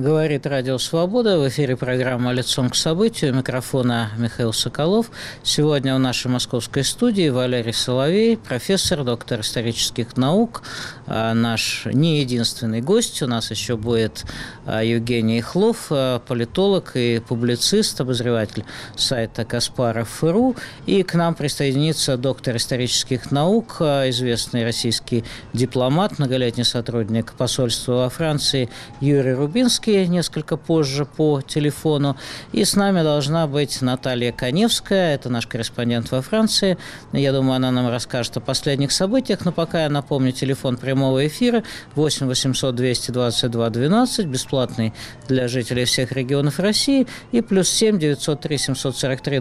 Говорит Радио Свобода. В эфире программа «Лицом к событию». У микрофона Михаил Соколов. Сегодня в нашей московской студии Валерий Соловей, профессор, доктор исторических наук. Наш не единственный гость. У нас еще будет Евгений Хлов, политолог и публицист, обозреватель сайта Каспаров.ру. И к нам присоединится доктор исторических наук, известный российский дипломат, многолетний сотрудник посольства во Франции Юрий Рубинский, несколько позже по телефону. И с нами должна быть Наталья Каневская, это наш корреспондент во Франции. Я думаю, она нам расскажет о последних событиях, но пока я напомню телефон прямого эфира 8 800 222 12, бесплатный для жителей всех регионов России, и +7 903 743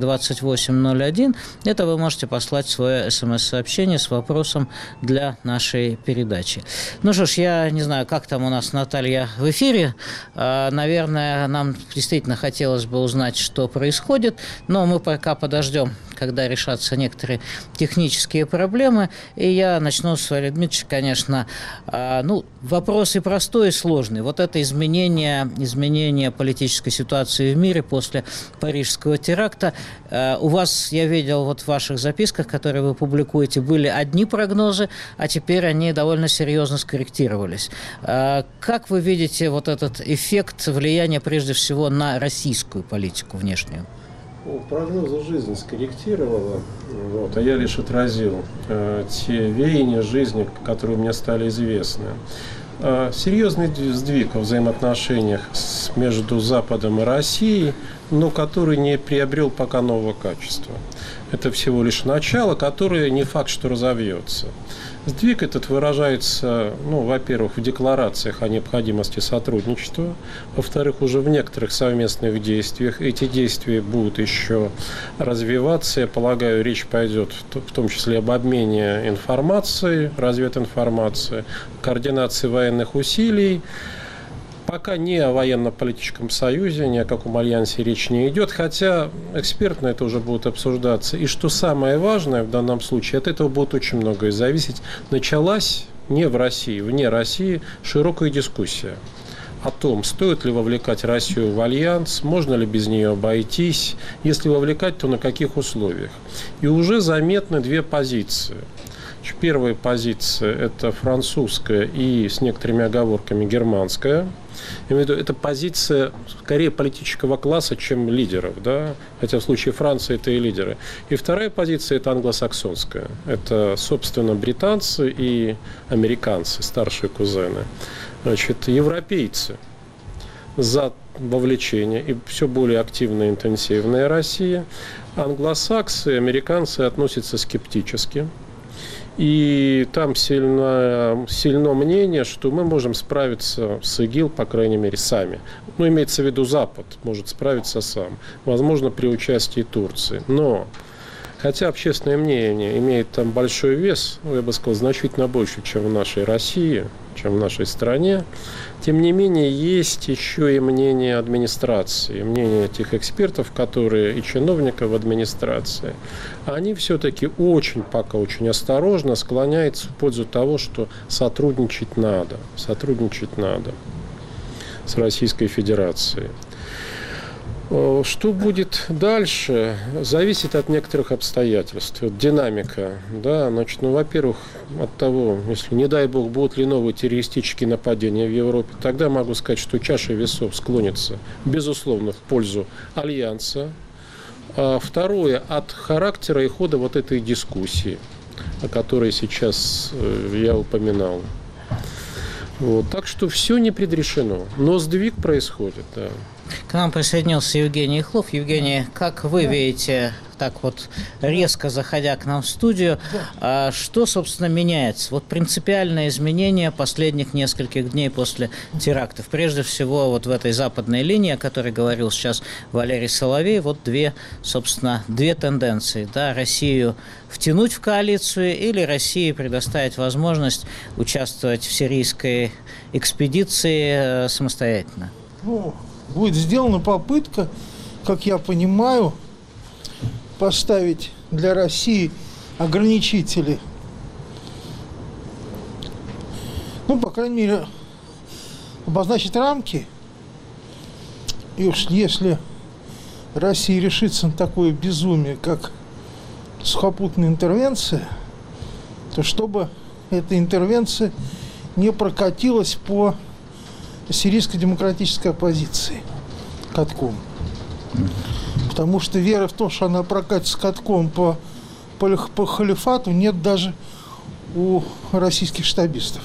2801. Это вы можете послать свое смс-сообщение с вопросом для нашей передачи. Ну что ж, я не знаю, как там у нас Наталья в эфире. Наверное, нам действительно хотелось бы узнать, что происходит, но мы пока подождем, когда решатся некоторые технические проблемы. И я начну с Валерия Дмитриевича, конечно. Вопрос и простой, и сложный. Вот это изменение политической ситуации в мире после парижского теракта. У вас, я видел вот в ваших записках, которые вы публикуете, были одни прогнозы, а теперь они довольно серьезно скорректировались. Как вы видите вот этот эффект влияния прежде всего на российскую политику внешнюю? Прогнозы жизни скорректировала, а я лишь отразил те веяния жизни, которые мне стали известны. Серьезный сдвиг во взаимоотношениях между Западом и Россией, но который не приобрел пока нового качества. Это всего лишь начало, которое не факт, что разовьется. Сдвиг этот выражается, во-первых, в декларациях о необходимости сотрудничества, во-вторых, уже в некоторых совместных действиях. Эти действия будут еще развиваться. Я полагаю, речь пойдет в том числе об обмене информацией, развединформацией, координации военных усилий. Пока ни о военно-политическом союзе, ни о каком альянсе речь не идет, хотя экспертно это уже будет обсуждаться. И что самое важное в данном случае, от этого будет очень многое зависеть. Началась не в России, вне России широкая дискуссия о том, стоит ли вовлекать Россию в альянс, можно ли без нее обойтись, если вовлекать, то на каких условиях. И уже заметны две позиции. Первая позиция – это французская и с некоторыми оговорками германская. Это позиция скорее политического класса, чем лидеров, да? Хотя в случае Франции это и лидеры. И вторая позиция – это англосаксонская. Это, собственно, британцы и американцы, старшие кузены. Европейцы за вовлечение и все более активная и интенсивная Россия. Англосаксы, американцы относятся скептически. И там сильно мнение, что мы можем справиться с ИГИЛ, по крайней мере, сами. Имеется в виду Запад может справиться сам. Возможно, при участии Турции. Но, хотя общественное мнение имеет там большой вес, я бы сказал, значительно больше, чем в нашей России, чем в нашей стране, тем не менее, есть еще и мнение администрации, мнение тех экспертов, которые и чиновников в администрации. Они все-таки пока очень осторожно склоняются в пользу того, что сотрудничать надо с Российской Федерацией. Что будет дальше, зависит от некоторых обстоятельств. Динамика, да, во-первых, от того, если, не дай бог, будут ли новые террористические нападения в Европе, тогда могу сказать, что чаша весов склонится, безусловно, в пользу альянса. Второе, от характера и хода вот этой дискуссии, о которой сейчас я упоминал. Так что все не предрешено, но сдвиг происходит, да. К нам присоединился Евгений Хлов. Евгений, как вы видите, так вот резко заходя к нам в студию, что, собственно, меняется? Вот принципиальное изменение последних нескольких дней после терактов. Прежде всего, вот в этой западной линии, о которой говорил сейчас Валерий Соловей, вот две тенденции. Да, Россию втянуть в коалицию или России предоставить возможность участвовать в сирийской экспедиции самостоятельно? Будет сделана попытка, как я понимаю, поставить для России ограничители. По крайней мере, обозначить рамки И уж если Россия решится на такое безумие, как сухопутная интервенция, то чтобы эта интервенция не прокатилась по сирийской демократической оппозиции катком. Потому что веры в то, что она прокатится катком по халифату, нет даже у российских штабистов,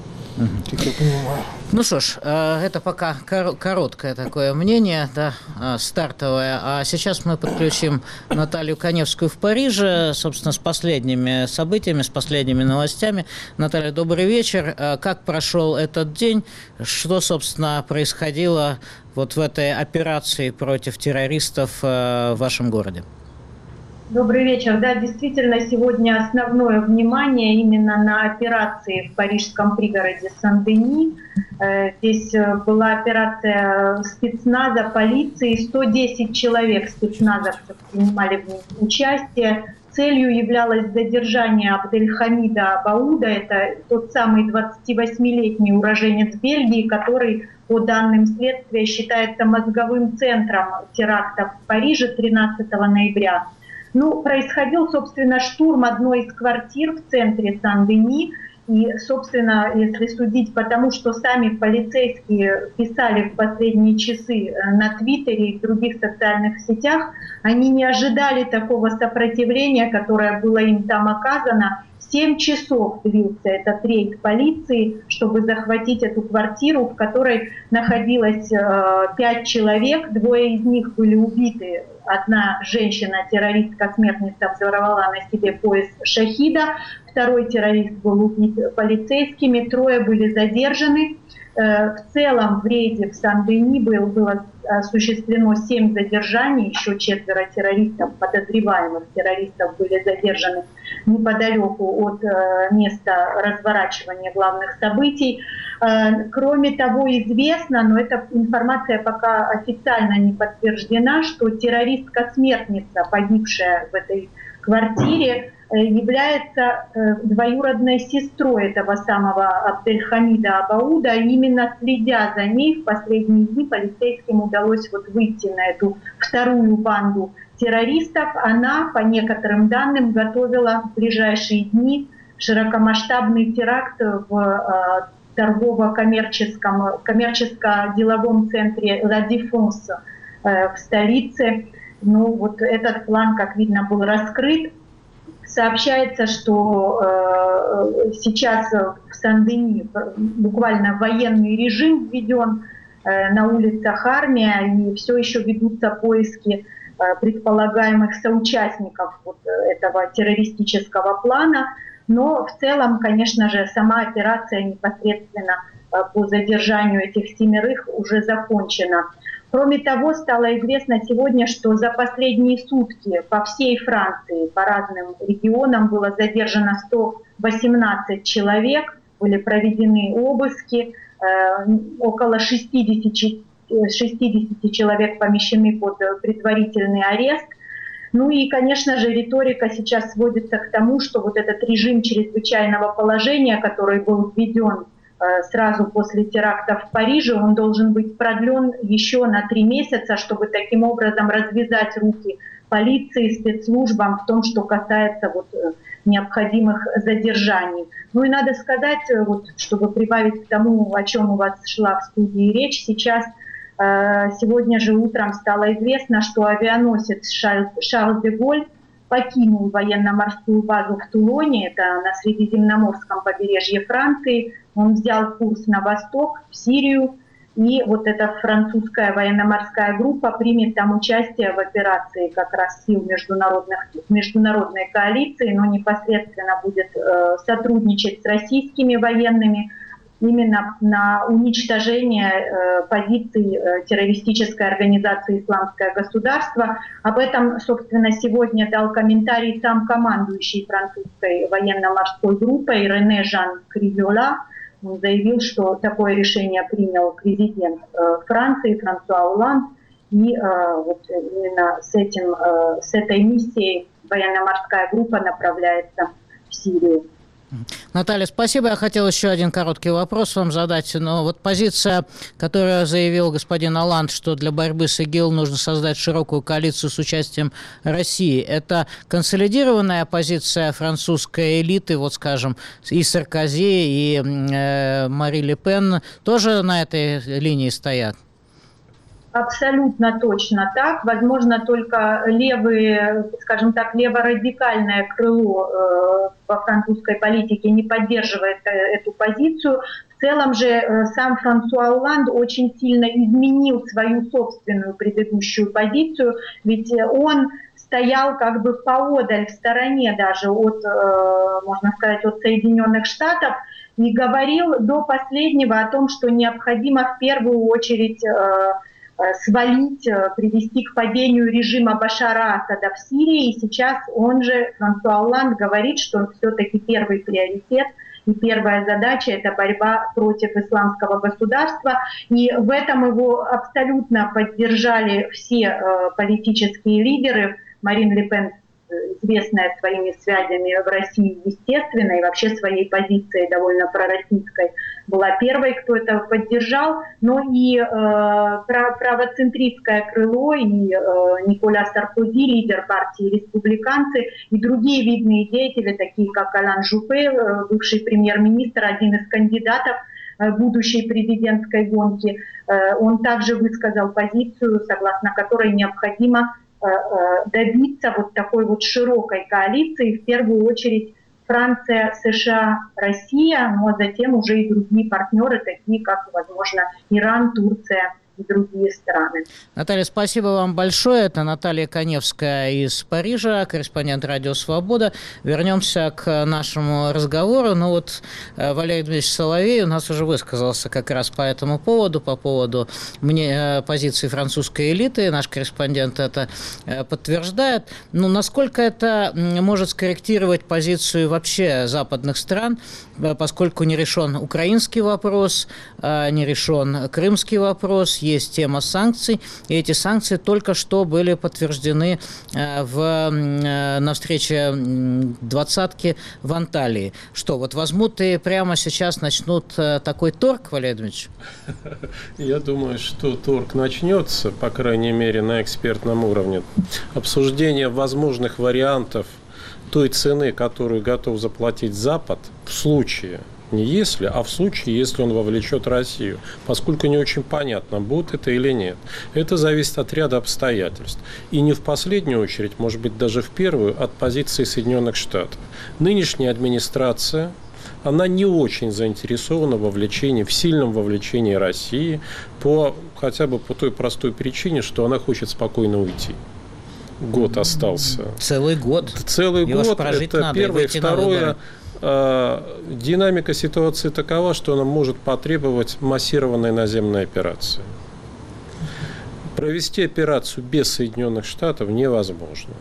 как я понимаю. Ну что ж, это пока короткое такое мнение, да, стартовое. А сейчас мы подключим Наталью Каневскую в Париже, собственно, с последними событиями, с последними новостями. Наталья, добрый вечер. Как прошел этот день? Что, собственно, происходило вот в этой операции против террористов в вашем городе? Добрый вечер. Да, действительно, сегодня основное внимание именно на операции в парижском пригороде Сен-Дени. Здесь была операция спецназа, полиции. 110 человек спецназовцев принимали в ней участие. Целью являлось задержание Абдельхамида Абауда. Это тот самый 28-летний уроженец Бельгии, который, по данным следствия, считается мозговым центром терактов в Париже 13 ноября. Ну, происходил, собственно, штурм одной из квартир в центре Сан-Дени. И, собственно, если судить по тому, что сами полицейские писали в последние часы на Твиттере и в других социальных сетях, они не ожидали такого сопротивления, которое было им там оказано. 7 часов длился этот рейд полиции, чтобы захватить эту квартиру, в которой находилось 5 человек, 2 из них были убиты. Одна женщина-террористка-смертница взорвала на себе пояс шахида, второй террорист был убит полицейскими, 3 были задержаны. В целом в рейде в Сан-Дени было осуществлено 7 задержаний, еще 4 террористов, подозреваемых террористов, были задержаны неподалеку от места разворачивания главных событий. Кроме того, известно, но эта информация пока официально не подтверждена, что террористка-смертница, погибшая в этой квартире, является двоюродной сестрой этого самого Абдельхамида Абауда. И именно следя за ней в последние дни полицейским удалось выйти на эту вторую банду террористов. Она, по некоторым данным, готовила в ближайшие дни широкомасштабный теракт в коммерческо-деловом центре «Ла Дефенс» в столице. Ну, вот этот план, как видно, был раскрыт. Сообщается, что сейчас в Сан-Дени буквально военный режим введен, на улицах армия, и все еще ведутся поиски предполагаемых соучастников этого террористического плана. Но в целом, конечно же, сама операция непосредственно по задержанию этих 7 уже закончена. Кроме того, стало известно сегодня, что за последние сутки по всей Франции, по разным регионам было задержано 118 человек, были проведены обыски, около 60 человек помещены под предварительный арест. Ну и, конечно же, риторика сейчас сводится к тому, что вот этот режим чрезвычайного положения, который был введен сразу после теракта в Париже, он должен быть продлен еще на 3 месяца, чтобы таким образом развязать руки полиции, спецслужбам в том, что касается необходимых задержаний. Ну и надо сказать, чтобы прибавить к тому, о чем у вас шла в студии речь, сейчас сегодня же утром стало известно, что авианосец Шарль де Голль покинул военно-морскую базу в Тулоне, это на Средиземноморском побережье Франции. Он взял курс на восток, в Сирию, и вот эта французская военно-морская группа примет там участие в операции как раз сил международной коалиции, но непосредственно будет сотрудничать с российскими военными именно на уничтожение позиций террористической организации «Исламское государство». Об этом, собственно, сегодня дал комментарий сам командующий французской военно-морской группой Рене Жан Кризола. Он заявил, что такое решение принял президент Франции Франсуа Олланд, и именно с этой миссией военно-морская группа направляется в Сирию. Наталья, спасибо. Я хотел еще один короткий вопрос вам задать. Но вот позиция, которую заявил господин Олланд, что для борьбы с ИГИЛ нужно создать широкую коалицию с участием России, это консолидированная позиция французской элиты, вот скажем, и Саркози, и Мари Ле Пен тоже на этой линии стоят? Абсолютно точно так. Возможно, только левые, скажем так, леворадикальное крыло во французской политике не поддерживает эту позицию. В целом же сам Франсуа Олланд очень сильно изменил свою собственную предыдущую позицию, ведь он стоял как бы поодаль, в стороне даже от, можно сказать, от Соединенных Штатов, и говорил до последнего о том, что необходимо в первую очередь свалить, привести к падению режима Башара Асада в Сирии. И сейчас он же, Франсуа Олланд, говорит, что все-таки первый приоритет и первая задача – это борьба против исламского государства. И в этом его абсолютно поддержали все политические лидеры. Марин Ле Пен, известная своими связями в России, естественно, и вообще своей позицией довольно пророссийской, была первой, кто это поддержал, но и правоцентристское крыло, и Николя Саркози, лидер партии «Республиканцы», и другие видные деятели, такие как Алан Жупе, бывший премьер-министр, один из кандидатов будущей президентской гонки, он также высказал позицию, согласно которой необходимо добиться вот такой вот широкой коалиции, в первую очередь Франция, США, Россия, ну а затем уже и другие партнеры, такие как, возможно, Иран, Турция и другие страны. Наталья, спасибо вам большое. Это Наталья Коневская из Парижа, корреспондент «Радио Свобода». Вернемся к нашему разговору. Ну вот Валерий Дмитриевич Соловей у нас уже высказался как раз по этому поводу, по поводу позиции французской элиты. Наш корреспондент это подтверждает. Ну, насколько это может скорректировать позицию вообще западных стран, поскольку не решен украинский вопрос, не решен крымский вопрос, есть тема санкций, и эти санкции только что были подтверждены на встрече двадцатки в Анталии. Что, вот возьмут и прямо сейчас начнут такой торг, Валерий Дмитриевич? Я думаю, что торг начнется, по крайней мере, на экспертном уровне. Обсуждение возможных вариантов той цены, которую готов заплатить Запад в случае, не если, а в случае, если он вовлечет Россию, поскольку не очень понятно, будет это или нет. Это зависит от ряда обстоятельств. И не в последнюю очередь, может быть, даже в первую, от позиции Соединенных Штатов. Нынешняя администрация, она не очень заинтересована в сильном вовлечении России, хотя бы по той простой причине, что она хочет спокойно уйти. Год остался. Целый год. Целый год. Это первое. Второе. Динамика ситуации такова, что она может потребовать массированной наземной операции. Провести операцию без Соединенных Штатов невозможно.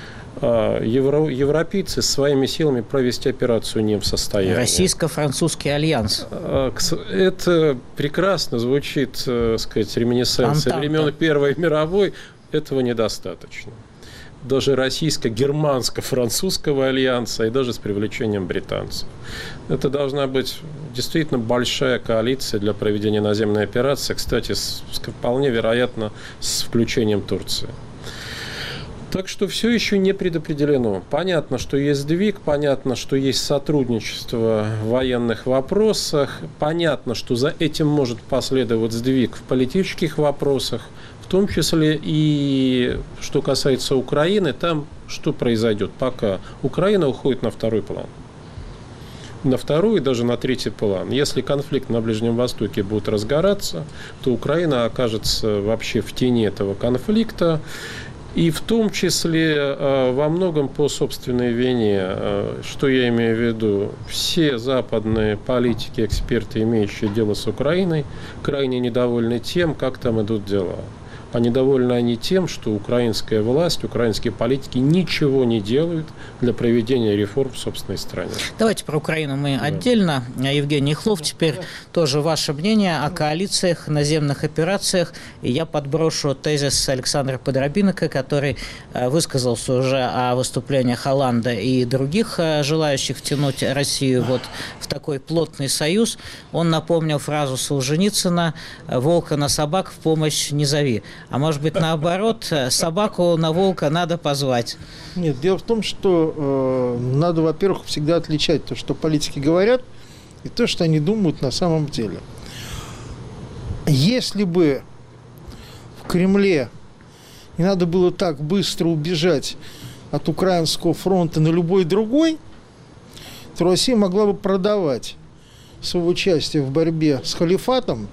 Европейцы своими силами провести операцию не в состоянии. Российско-французский альянс. Это прекрасно звучит, сказать, реминисценция времен Первой мировой. Этого недостаточно. Даже российско-германско-французского альянса и даже с привлечением британцев. Это должна быть действительно большая коалиция для проведения наземной операции, кстати, вполне вероятно, с включением Турции. Так что все еще не предопределено. Понятно, что есть сдвиг, понятно, что есть сотрудничество в военных вопросах, понятно, что за этим может последовать сдвиг в политических вопросах, в том числе и что касается Украины, там что произойдет, пока Украина уходит на второй план. На второй и даже на третий план. Если конфликт на Ближнем Востоке будет разгораться, то Украина окажется вообще в тени этого конфликта. И в том числе во многом по собственной вине. Что я имею в виду? Все западные политики, эксперты, имеющие дело с Украиной, крайне недовольны тем, как там идут дела. А недовольны они тем, что украинская власть, украинские политики ничего не делают для проведения реформ в собственной стране. Давайте про Украину мы отдельно. Евгений Хлов, теперь тоже ваше мнение о коалициях, наземных операциях. И я подброшу тезис Александра Подробинка, который высказался уже о выступлениях Оланда и других желающих втянуть Россию вот в такой плотный союз. Он напомнил фразу Солженицына: «Волка на собак в помощь не зови». А может быть, наоборот, собаку на волка надо позвать? Нет, дело в том, что надо, во-первых, всегда отличать то, что политики говорят, и то, что они думают на самом деле. Если бы в Кремле не надо было так быстро убежать от украинского фронта на любой другой, то Россия могла бы продавать свое участие в борьбе с халифатом,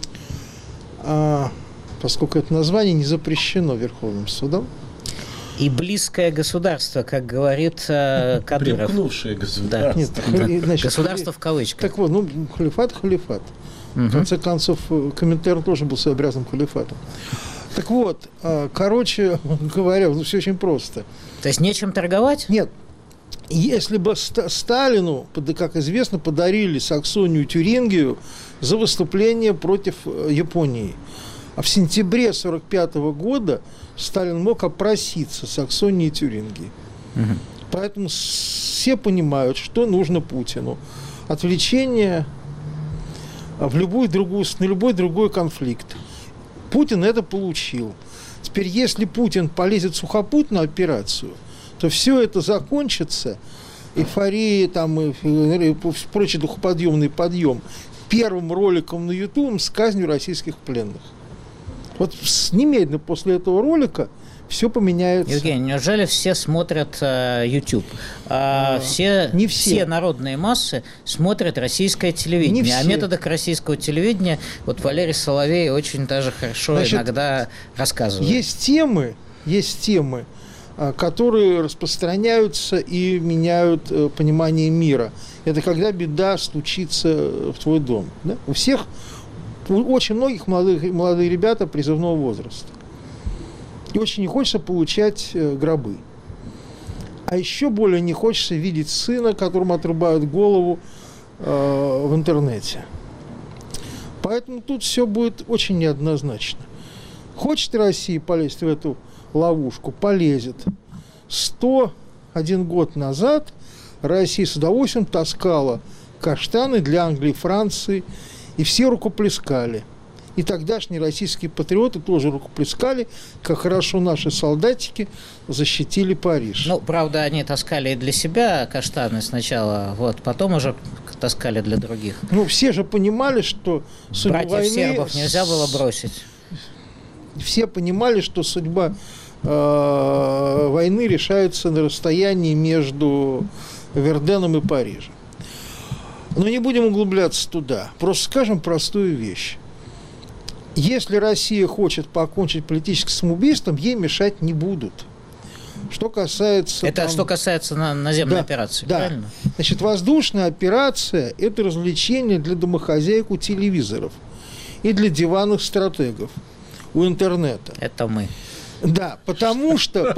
поскольку это название не запрещено Верховным судом. И близкое государство, как говорит Кадыров. Примкнувшее государство. Да. Нет, значит, государство в кавычках. Так вот, халифат. В конце концов, Коминтерн тоже был своеобразным халифатом. Так вот, короче говоря, все очень просто. То есть нечем торговать? Нет. Если бы Сталину, как известно, подарили Саксонию и Тюрингию за выступление против Японии, а в сентябре 1945 года Сталин мог опроситься Саксонии и Тюрингии. Поэтому все понимают, что нужно Путину. Отвлечение на любой другой конфликт. Путин это получил. Теперь, если Путин полезет в сухопутную операцию, то все это закончится эйфорией и прочий духоподъемный подъем первым роликом на YouTube с казнью российских пленных. Вот немедленно после этого ролика все поменяется. Евгений, неужели все смотрят YouTube? Не все. Все народные массы смотрят российское телевидение. Не все. О методах российского телевидения вот Валерий Соловей очень даже хорошо иногда рассказывает. Есть темы, которые распространяются и меняют понимание мира. Это когда беда стучится в твой дом. Да? У очень многих молодые ребята призывного возраста. И очень не хочется получать гробы. А еще более не хочется видеть сына, которому отрубают голову в интернете. Поэтому тут все будет очень неоднозначно. Хочет Россия полезть в эту ловушку, полезет. 101 год назад Россия с удовольствием таскала каштаны для Англии и Франции, и все рукоплескали. И тогдашние российские патриоты тоже рукоплескали, как хорошо наши солдатики защитили Париж. Ну, правда, они таскали и для себя каштаны сначала, потом уже таскали для других. Ну, все же понимали, что судьба братьев войны... сербов нельзя было бросить. Все понимали, что судьба войны решается на расстоянии между Верденом и Парижем. Но не будем углубляться туда. Просто скажем простую вещь. Если Россия хочет покончить политическим самоубийством, ей мешать не будут. Что касается... Это что касается наземной операции, да. Правильно? Значит, воздушная операция – это развлечение для домохозяек у телевизоров и для диванных стратегов у интернета. Это мы. Да, потому что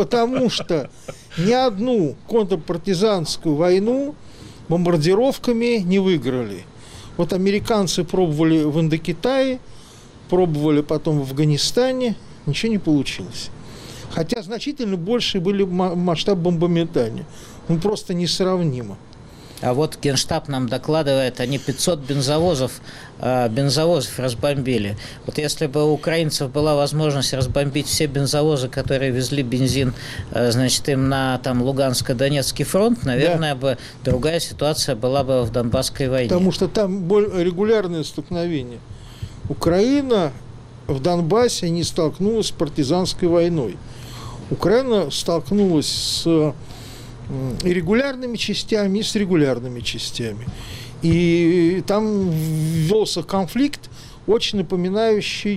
ни одну контрпартизанскую войну бомбардировками не выиграли. Вот американцы пробовали в Индокитае, пробовали потом в Афганистане, ничего не получилось. Хотя значительно больше были масштаб бомбометания. Ну, просто несравнимо. А вот Генштаб нам докладывает, они 500 бензовозов разбомбили. Вот если бы у украинцев была возможность разбомбить все бензовозы, которые везли бензин, значит, им на Луганско-Донецкий фронт, наверное, бы другая ситуация была бы в Донбасской войне. Потому что там регулярные столкновения. Украина в Донбассе не столкнулась с партизанской войной. Украина столкнулась с и регулярными частями, и с регулярными частями. И там велся конфликт, очень напоминающий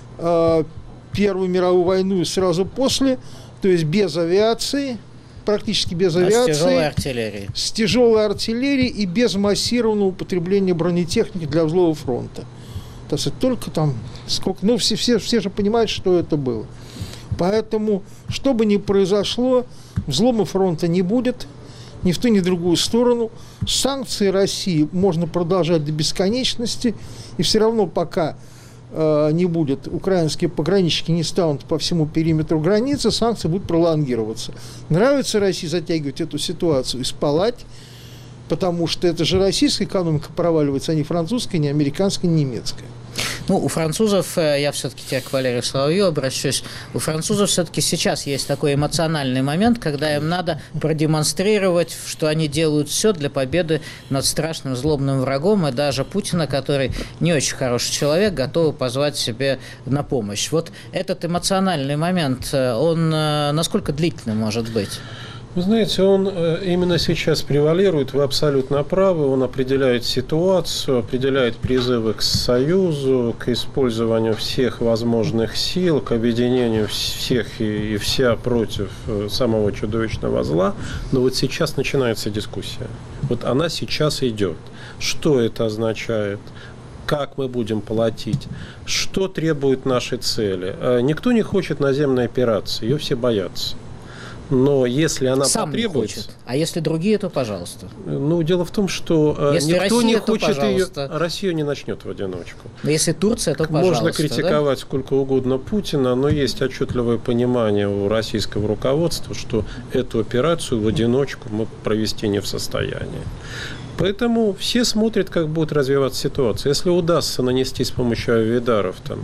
Первую мировую войну и сразу после, то есть без авиации, практически без авиации. С тяжелой артиллерией. С тяжелой артиллерией и без массированного употребления бронетехники для взлома фронта. Так сказать, только там сколько... Ну, все же понимают, что это было. Поэтому, что бы ни произошло, взлома фронта не будет ни в ту, ни в другую сторону. Санкции России можно продолжать до бесконечности, и все равно пока не будет, украинские пограничники не станут по всему периметру границы, санкции будут пролонгироваться. Нравится России затягивать эту ситуацию и спалать, потому что это же российская экономика проваливается, а не французская, не американская, не немецкая. Ну, у французов, я все-таки теперь к Валерию Соловью обращусь, у французов все-таки сейчас есть такой эмоциональный момент, когда им надо продемонстрировать, что они делают все для победы над страшным злобным врагом, и даже Путина, который не очень хороший человек, готовы позвать себе на помощь. Вот этот эмоциональный момент, он насколько длительным может быть? Вы знаете, он именно сейчас превалирует, вы абсолютно правы, он определяет ситуацию, определяет призывы к союзу, к использованию всех возможных сил, к объединению всех и вся против самого чудовищного зла. Но вот сейчас начинается дискуссия. Вот она сейчас идет. Что это означает? Как мы будем платить? Что требуют наши цели? Никто не хочет наземной операции, ее все боятся. Но если она сам потребуется... не хочет. А если другие, то пожалуйста. Ну, дело в том, что если никто Россия, не хочет ее... пожалуйста. Россию не начнет в одиночку. Но если Турция, то пожалуйста. Можно критиковать сколько угодно Путина, но есть отчетливое понимание у российского руководства, что эту операцию в одиночку мы провести не в состоянии. Поэтому все смотрят, как будет развиваться ситуация. Если удастся нанести с помощью авиадаров там,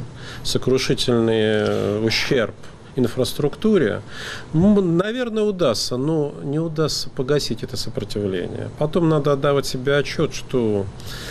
сокрушительный ущерб инфраструктуре, наверное, удастся, но не удастся погасить это сопротивление. Потом надо отдавать себе отчет, что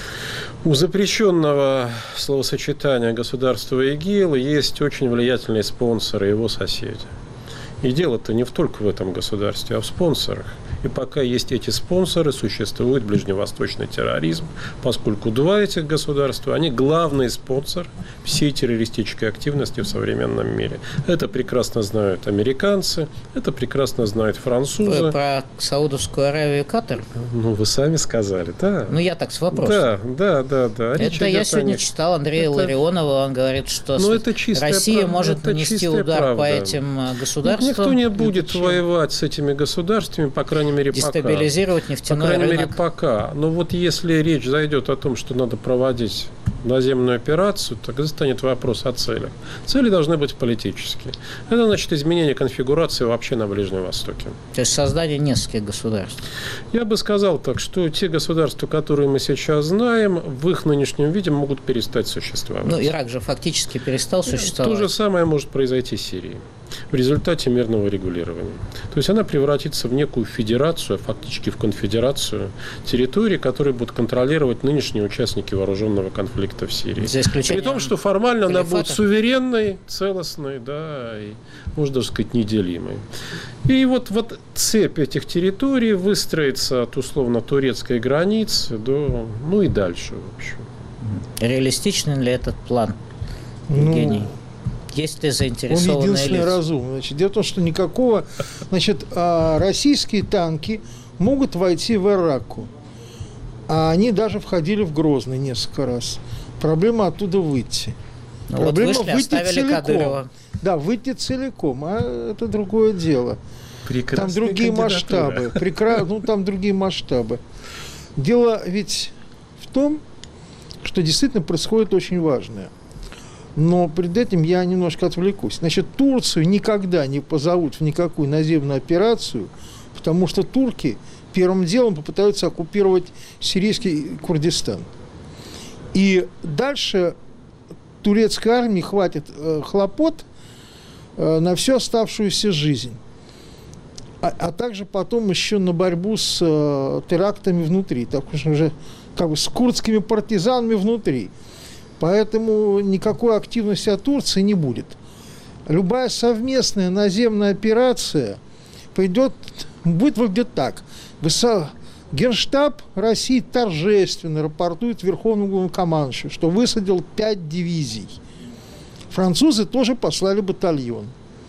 у запрещенного словосочетания государства ИГИЛ есть очень влиятельные спонсоры, его соседи. И дело-то не только в этом государстве, а в спонсорах. И пока есть эти спонсоры, существует ближневосточный терроризм, поскольку два этих государства, они главный спонсор всей террористической активности в современном мире. Это прекрасно знают американцы, это прекрасно знают французы. Вы про Саудовскую Аравию и Катар? Ну, вы сами сказали, да. Ну, я так с вопросом. Да. Это я сегодня читал Андрея Ларионова, он говорит, что Россия может нанести удар по этим государствам. Никто не будет воевать с этими государствами, по крайней мере, дестабилизировать нефтяной рынок. По крайней мере, пока. Но вот если речь зайдет о том, что надо проводить наземную операцию, тогда станет вопрос о целях. Цели должны быть политические. Это значит изменение конфигурации вообще на Ближнем Востоке. То есть создание нескольких государств. Я бы сказал так, что те государства, которые мы сейчас знаем, в их нынешнем виде могут перестать существовать. Ну, Ирак же фактически перестал существовать. То же самое может произойти с Сирией в результате мирного регулирования. То есть она превратится в некую федерацию, фактически в конфедерацию территорий, которые будут контролировать нынешние участники вооруженного конфликта в Сирии. При том, что формально она будет суверенной, целостной, да, и, можно даже сказать, неделимой. И вот цепь этих территорий выстроится от условно-турецкой границы до, ну и дальше, в общем. Реалистичен ли этот план, Евгений? Есть ли заинтересованные лица? Он единственный разумный. Значит, дело в том, что никакого... Значит, российские танки могут войти в Иракку. А они даже входили в Грозный несколько раз. Проблема оттуда выйти. Ну, проблема вот вышли, выйти целиком. Кадырова. Да, выйти целиком. А это другое дело. Прекрасная там другие кандидатура. масштабы. Ну, там другие масштабы. Дело ведь в том, что действительно происходит очень важное. Но перед этим я немножко отвлекусь. Значит, Турцию никогда не позовут в никакую наземную операцию, потому что турки первым делом попытаются оккупировать сирийский Курдистан. И дальше турецкой армии хватит хлопот на всю оставшуюся жизнь. А также потом еще на борьбу с терактами внутри, так уже как бы с курдскими партизанами внутри. Поэтому никакой активности от Турции не будет. Любая совместная наземная операция будет выглядеть так. Генштаб России торжественно рапортует Верховному главнокомандующему, что высадил 5 дивизий. Французы тоже послали батальон,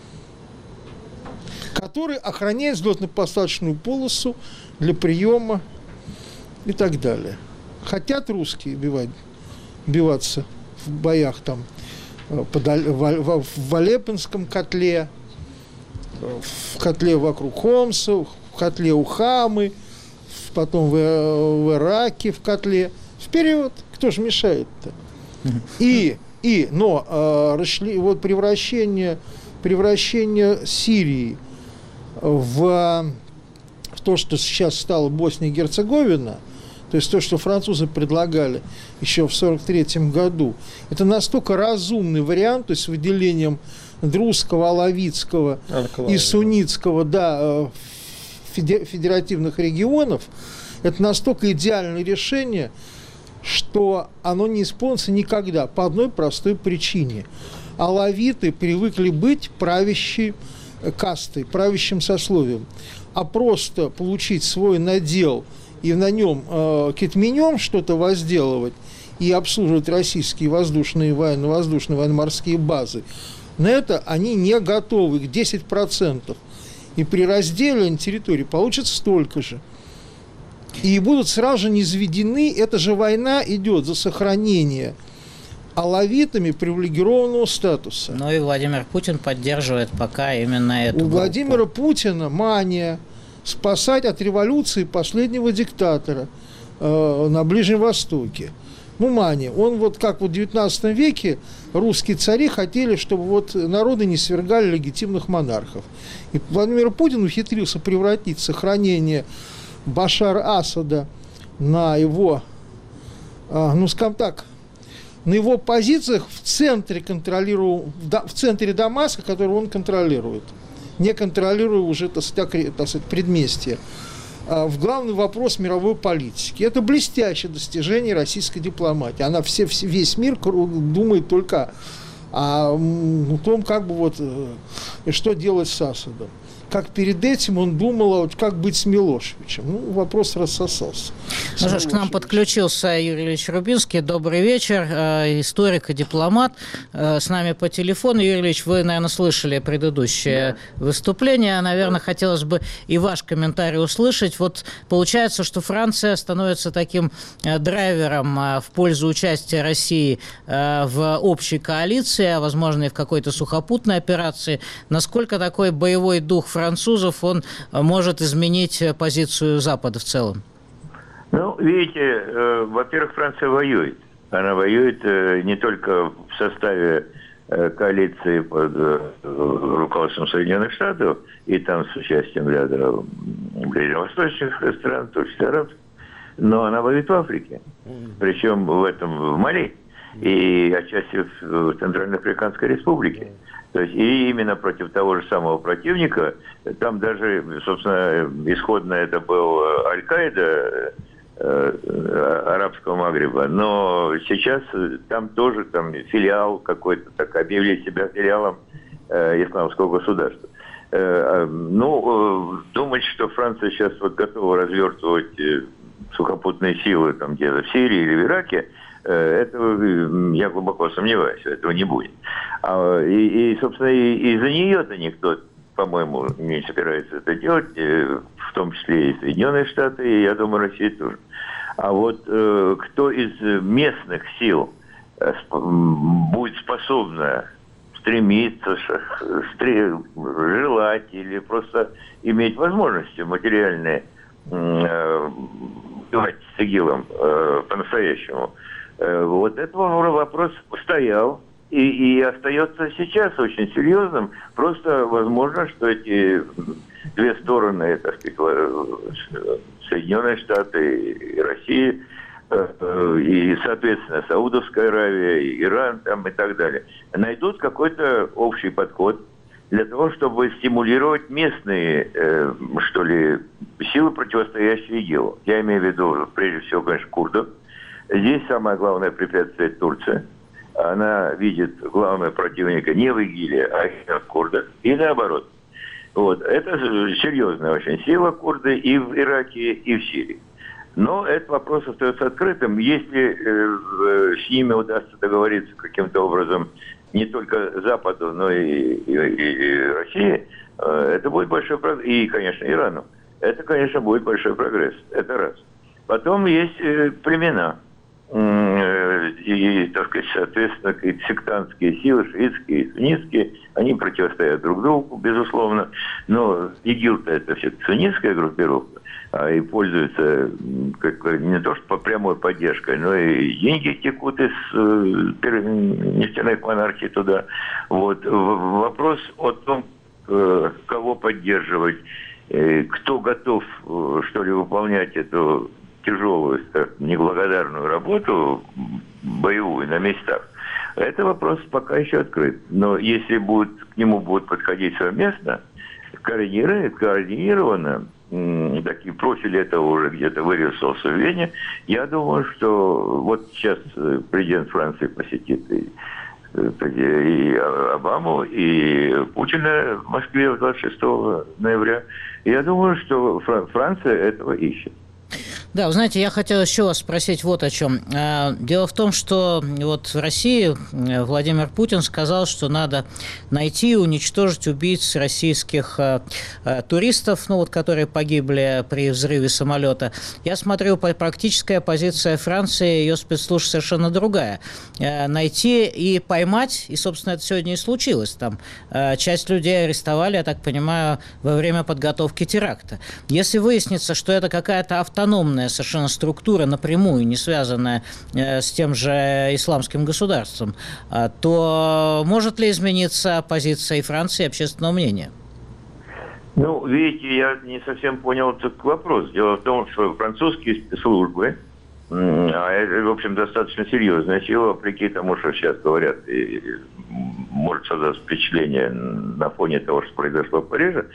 который охраняет взлетно-посадочную полосу для приема и так далее. Хотят русские убиваться в боях там в Алеппинском котле, в котле вокруг Хомса, в котле у Хамы, потом в Ираке в котле. Вперед! Кто же мешает-то? Но вот превращение Сирии в то, что сейчас стало Босния и Герцеговина, то есть то, что французы предлагали еще в 1943 году, это настолько разумный вариант, то есть с выделением друзского, алавитского и суннитского федеративных регионов, это настолько идеальное решение, что оно не исполнится никогда по одной простой причине. Алавиты привыкли быть правящей кастой, правящим сословием, а просто получить свой надел и на нем кетменем что-то возделывать и обслуживать российские воздушные, военно-воздушные, военно-морские базы, на это они не готовы, их 10%. И при разделе территории получится столько же. И будут сразу же низведены, эта же война идет за сохранение алавитами привилегированного статуса. Но и Владимир Путин поддерживает пока именно эту У группу. Владимира Путина мания спасать от революции последнего диктатора на Ближнем Востоке. Мания. Он вот как в 19 веке русские цари хотели, чтобы вот народы не свергали легитимных монархов. И Владимир Путин ухитрился превратить сохранение Башара Асада на его, скажем так, на его позициях в центре Дамаска, который он контролирует, не контролируя уже, так сказать, предместье, в главный вопрос мировой политики. Это блестящее достижение российской дипломатии. Она весь мир думает только о том, как бы и что делать с Асадом. Как перед этим он думал, как быть с Милошевичем. Вопрос рассосался. Ну что ж, к нам подключился Юрий Ильич Рубинский. Добрый вечер. Историк и дипломат. С нами по телефону. Юрий Ильич, вы, наверное, слышали предыдущее выступление. Наверное, хотелось бы и ваш комментарий услышать. Вот получается, что Франция становится таким драйвером в пользу участия России в общей коалиции, а, возможно, и в какой-то сухопутной операции. Насколько такой боевой дух французов, он может изменить позицию Запада в целом? Видите, во-первых, Франция воюет. Она воюет не только в составе коалиции под руководством Соединенных Штатов, и там с участием ряда ближневосточных стран, в том числе арабских, но она воюет в Африке. Причем в Мали и отчасти в Центральноафриканской Республике. То есть и именно против того же самого противника, там даже, собственно, исходно это был Аль-Каида арабского Магриба, но сейчас там тоже филиал какой-то, так объявили себя филиалом исламского государства. Думать, что Франция сейчас готова развертывать сухопутные силы где-то в Сирии или в Ираке, этого я глубоко сомневаюсь, этого не будет. Собственно, и за нее-то никто, по-моему, не собирается это делать, в том числе и Соединенные Штаты, и, я думаю, Россия тоже. А вот кто из местных сил будет способна стремиться, желать или просто иметь возможности материальные воевать с ИГИЛом по-настоящему, вот этот вопрос стоял и остается сейчас очень серьезным. Просто возможно, что эти две стороны, так сказать, Соединенные Штаты и Россия, и, соответственно, Саудовская Аравия, Иран и так далее, найдут какой-то общий подход для того, чтобы стимулировать местные, силы, противостоящие ИГИЛу. Я имею в виду, прежде всего, конечно, курдов. Здесь самое главное препятствие – Турция. Она видит главного противника не в ИГИЛе, а в курдах. И наоборот. Это серьезная очень сила курды и в Ираке, и в Сирии. Но этот вопрос остается открытым. Если с ними удастся договориться каким-то образом не только Западу, но и России, это будет большой прогресс. И, конечно, Ирану. Это, конечно, будет большой прогресс. Это раз. Потом есть племена и, так сказать, соответственно, сектантские силы, шиитские и суннитские, они противостоят друг другу, безусловно. Но ИГИЛ-то это все-таки суннитская группировка, и пользуются не то что по прямой поддержкой, но и деньги текут из нефтяных монархий туда. Вот. Вопрос о том, кого поддерживать, кто готов, что ли, выполнять эту тяжелую, неблагодарную работу, боевую, на местах, это вопрос пока еще открыт. Но если к нему будут подходить совместно, координированно, такие профили этого уже где-то вырисовался в Вене, я думаю, что вот сейчас президент Франции посетит и Обаму, и Путина в Москве 26 ноября. Я думаю, что Франция этого ищет. Да, вы знаете, я хотел еще вас спросить вот о чем. Дело в том, что вот в России Владимир Путин сказал, что надо найти и уничтожить убийц российских туристов, которые погибли при взрыве самолета. Я смотрю, практическая позиция Франции, ее спецслужб совершенно другая. Найти и поймать, и, собственно, это сегодня и случилось. Там часть людей арестовали, я так понимаю, во время подготовки теракта. Если выяснится, что это какая-то автономная совершенно структура, напрямую не связанная с тем же исламским государством, то может ли измениться позиция и Франции, и общественного мнения? Ну, видите, я не совсем понял этот вопрос. Дело в том, что французские спецслужбы, а это, в общем, достаточно серьезная сила, вопреки тому, что сейчас говорят, и может создать впечатление на фоне того, что произошло в Париже,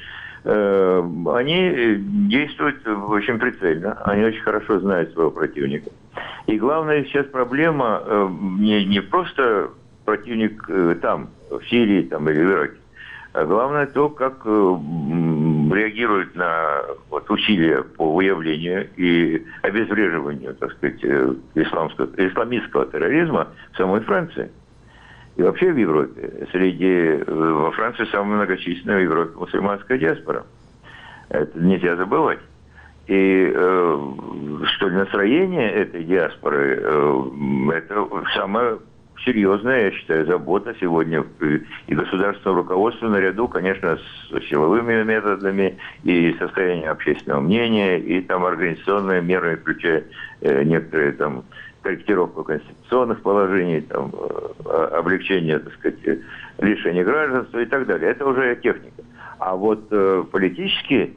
они действуют очень прицельно, они очень хорошо знают своего противника. И главная сейчас проблема не просто противник там, в Сирии там, или в Ираке, а главное то, как реагируют на усилия по выявлению и обезвреживанию, так сказать, исламистского терроризма в самой Франции. И вообще в Европе. Во Франции самая многочисленная в Европе мусульманская диаспора. Это нельзя забывать. И что настроение этой диаспоры, это самая серьезная, я считаю, забота сегодня и государственного руководства наряду, конечно, с силовыми методами и состоянием общественного мнения, и там организационные меры, включая некоторые там корректировку конституционных положений, там, облегчение, так сказать, лишения гражданства и так далее. Это уже техника. А вот политически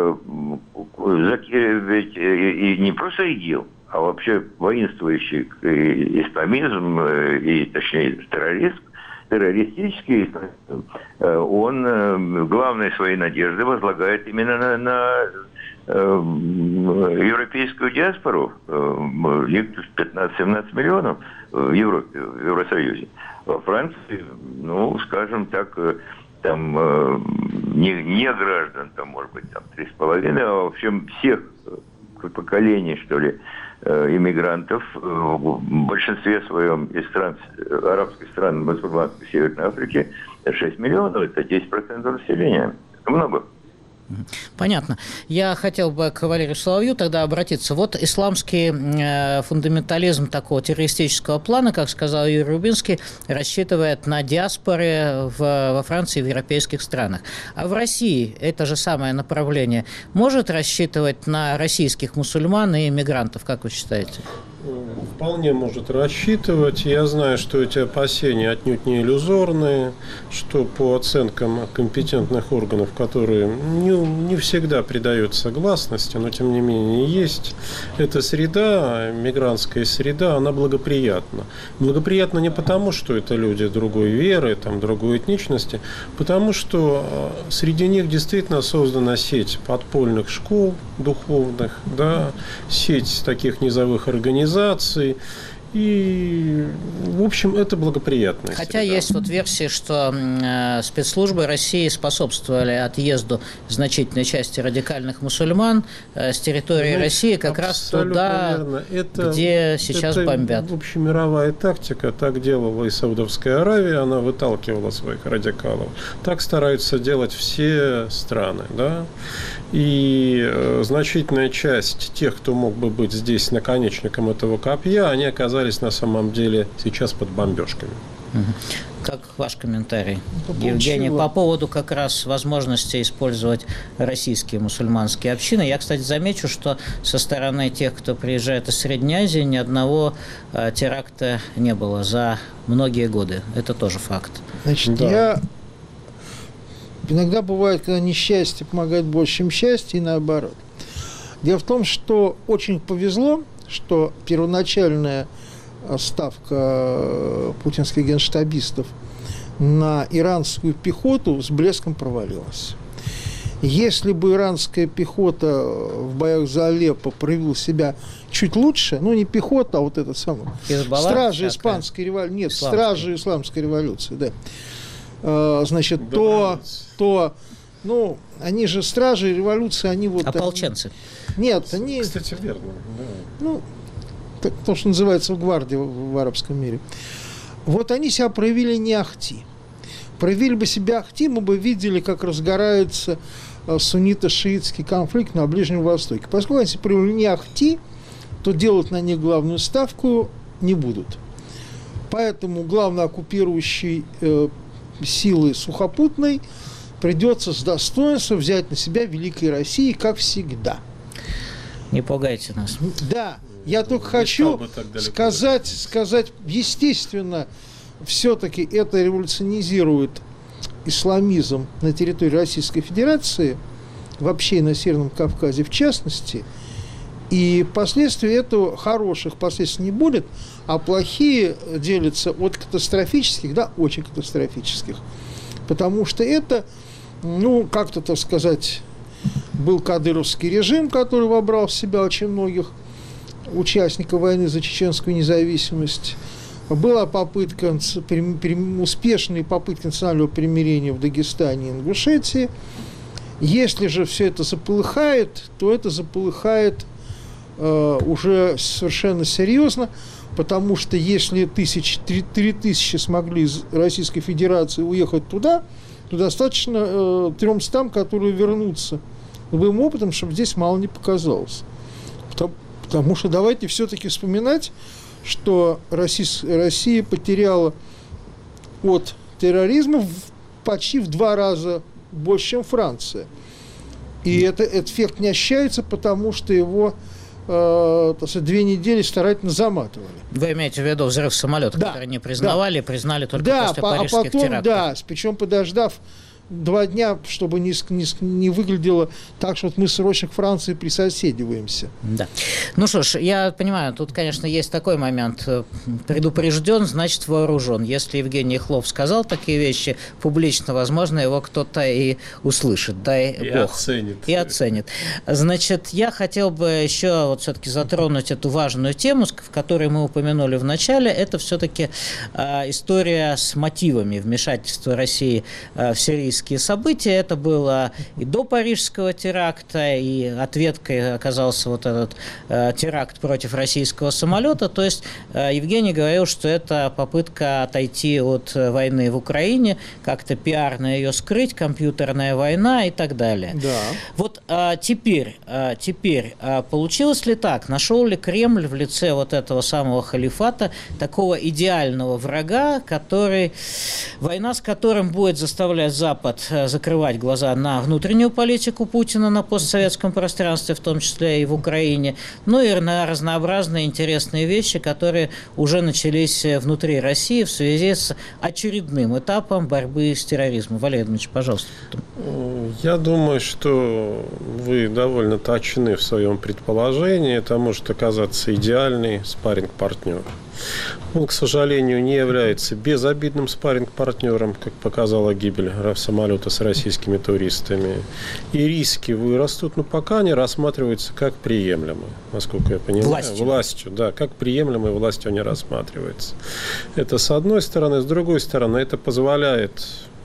ведь и не просто ИГИЛ, а вообще воинствующий исламизм, и точнее террористический исламизм, он главные свои надежды возлагает именно на европейскую диаспору, 15-17 миллионов в Европе, в Евросоюзе. Во Франции, скажем так, там не граждан, там, может быть, там 3,5, а в общем всех поколений, что ли, иммигрантов, в большинстве своем из стран, арабских стран, мусульманской Северной Африки, 6 миллионов, это 10% населения. Это много. Понятно. Я хотел бы к Валерию Соловью тогда обратиться. Вот исламский фундаментализм такого террористического плана, как сказал Юрий Рубинский, рассчитывает на диаспоры во Франции и в европейских странах. А в России это же самое направление может рассчитывать на российских мусульман и иммигрантов, как вы считаете? Вполне может рассчитывать. Я знаю, что эти опасения отнюдь не иллюзорные, что по оценкам компетентных органов, которые не всегда придаются гласности, но тем не менее есть, эта среда, мигрантская среда, она благоприятна. Благоприятна не потому, что это люди другой веры, там, другой этничности, потому что среди них действительно создана сеть подпольных школ духовных, да, сеть таких низовых организаций. И, в общем, это благоприятно. Хотя есть вот версии, что спецслужбы России способствовали отъезду значительной части радикальных мусульман с территории России как раз туда, где сейчас бомбят. Общемировая тактика. Так делала и Саудовская Аравия, она выталкивала своих радикалов. Так стараются делать все страны. Да? И значительная часть тех, кто мог бы быть здесь наконечником этого копья, они оказались на самом деле сейчас под бомбежками. Как ваш комментарий, Евгений, по поводу как раз возможности использовать российские мусульманские общины? Я, кстати, замечу, что со стороны тех, кто приезжает из Средней Азии, ни одного теракта не было за многие годы. Это тоже факт. Значит, да. Иногда бывает, когда несчастье помогает больше, чем счастье, и наоборот. Дело в том, что очень повезло, что первоначальная ставка путинских генштабистов на иранскую пехоту с блеском провалилась. Если бы иранская пехота в боях за Алеппо проявила себя чуть лучше, ну не пехота, а вот этот самый стражи испанской революции, нет, стражи исламской революции, да, значит, ну, они же стражи революции, они вот... Ополченцы. Нет, они... Кстати, верно, да. Ну, то, что называется в гвардии в арабском мире. Вот они себя проявили не ахти. Проявили бы себя ахти, мы бы видели, как разгорается суннито-шиитский конфликт на Ближнем Востоке. Поскольку они себя проявили не ахти, то делать на них главную ставку не будут. Поэтому главной оккупирующей силы сухопутной придется с достоинством взять на себя Великой России, как всегда. Не пугайте нас. Да. Я только хочу сказать, естественно, все-таки это революционизирует исламизм на территории Российской Федерации, вообще и на Северном Кавказе в частности, и последствий этого хороших последствий не будет, а плохие делятся от катастрофических до очень катастрофических. Потому что это, ну, как-то, так сказать, был кадыровский режим, который вобрал в себя очень многих участников войны за чеченскую независимость. Была попытка, успешная попытка национального примирения в Дагестане и Ингушетии. Если же все это заполыхает, то это заполыхает уже совершенно серьезно, потому что если 3000 смогли из Российской Федерации уехать туда, то достаточно 300, которые вернутся новым опытом, чтобы здесь мало не показалось. Потому что давайте все-таки вспоминать, что Россия потеряла от терроризма почти в 2 раза больше, чем Франция. И этот эффект не ощущается, потому что его 2 недели старательно заматывали. Вы имеете в виду взрыв самолета, да, который не признавали, признали только после парижских потом, терактов. Да, причем подождав 2 дня, чтобы не выглядело так, что вот мы срочно к Франции присоседиваемся. Да. Ну что ж, я понимаю, тут, конечно, есть такой момент. Предупрежден, значит вооружен. Если Евгений Хлов сказал такие вещи публично, возможно, его кто-то и услышит, дай бог. И оценит. Значит, я хотел бы еще вот все-таки затронуть эту важную тему, в которой мы упомянули в начале. Это все-таки история с мотивами вмешательства России в сирийские события. Это было и до парижского теракта, и ответкой оказался вот этот теракт против российского самолета. То есть Евгений говорил, что это попытка отойти от войны в Украине, как-то пиарно ее скрыть, компьютерная война и так далее. Да. Вот теперь получилось ли так? Нашел ли Кремль в лице вот этого самого халифата такого идеального врага, война с которым будет заставлять Запад закрывать глаза на внутреннюю политику Путина на постсоветском пространстве, в том числе и в Украине, ну и на разнообразные интересные вещи, которые уже начались внутри России в связи с очередным этапом борьбы с терроризмом. Валерий Дмитриевич, пожалуйста. Я думаю, что вы довольно точны в своем предположении. Это может оказаться идеальный спарринг-партнер. Он, к сожалению, не является безобидным спарринг-партнером, как показала гибель самолета с российскими туристами. И риски вырастут, но пока они рассматриваются как приемлемые, насколько я понимаю. Властью, да, как приемлемые властью они рассматриваются. Это с одной стороны. С другой стороны, это позволяет